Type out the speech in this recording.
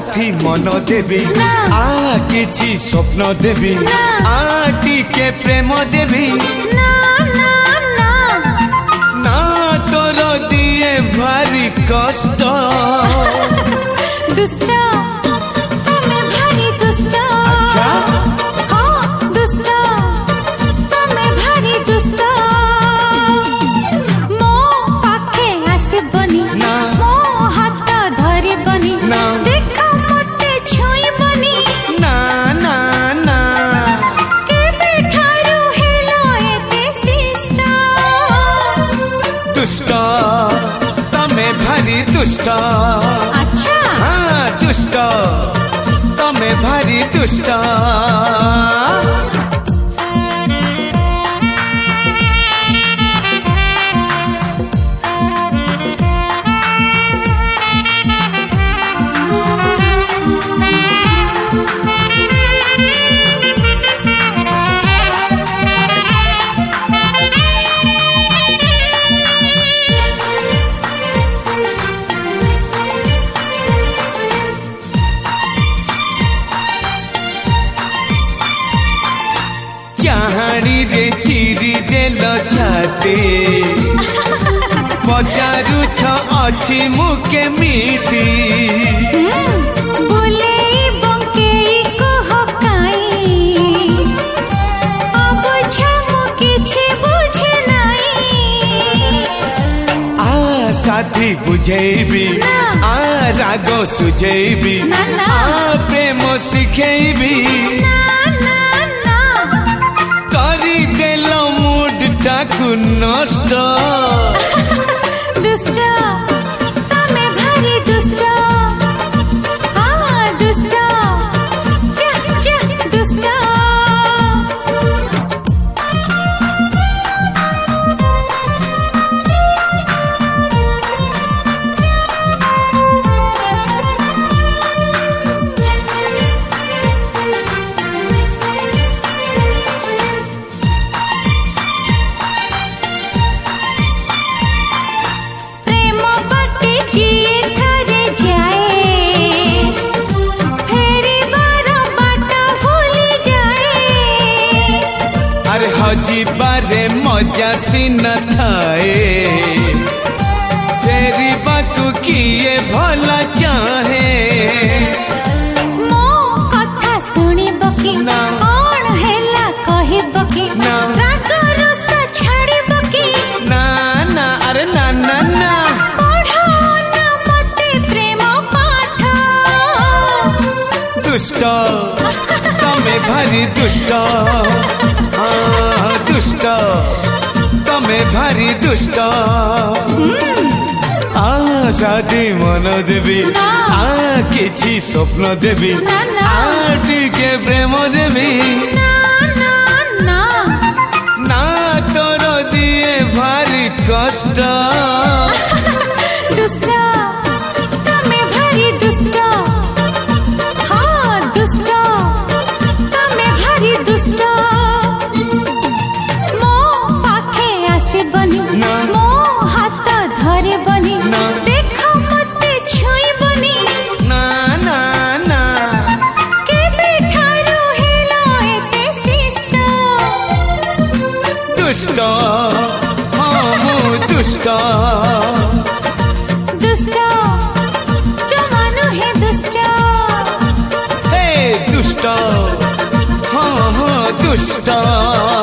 साथी मन देवी आ किछि स्वप्न देवी आ टिके प्रेम देवी ना ना ना ना तोर दिए भारी कष्ट दुष्ट तमे भारी दुष्ट अच्छा हाँ दुष्ट तमे भारी दुष्ट मो पाखे आसबनी ना मो हाथ धरबनी ना देख मते छुईबनी ना ना ना केबे ठारू हेलो एते शिष्ट दुष्ट तमे भारी दुष्ट अच्छा हाँ दुष्ट तमे भारी दुष्ट चाहाणी रे चिरी देल छाते पचारू छ अछि मुके मीति बोले बंके को हकाई अब छमु किछि बुझे नाई आ साथी बुझेबी आ राग सुझेबी ना, ना। आ प्रेम शिखेबी ना ना ना करी देल मूड टाकू नष्ट दुष्ट तमे भारी दुष्ट हाँ दुष्ट दुष्ट प्रेम बाटे जिए थरे जाए फेरी बार बाट भूली जाए अरे हजी बारे मजा सीन थाए फेरी बाकू किए भला चाहे मो कथा सुनिब कि ना। कौन हेला कहिब कि ना। राग रस छाड़िब कि ना ना अरे ना ना ना पढ़ो न मते प्रेम पाठ दुष्ट तमे भारी दुष्ट हाँ दुष्ट तमे भारी दुष्ट आ साथी मन देवी ना। आ किछि स्वप्न देवी ना, ना। आ टिके प्रेम देवी ना ना ना ना तोर दिए भारी कष्ट दुष्ट तमे भारी दुष्ट हाँ दुष्ट तमे भारी दुष्ट मो पाखे आसबनी ना। मो हाथ धरबनी ना। देख मते छुईबनी ना ना ना केबे ठारू हेलो एते शिष्ट दुष्ट हाँ मु दुष्ट दुष्ट जमानु है दुष्ट हे दुष्ट हाँ हाँ दुष्ट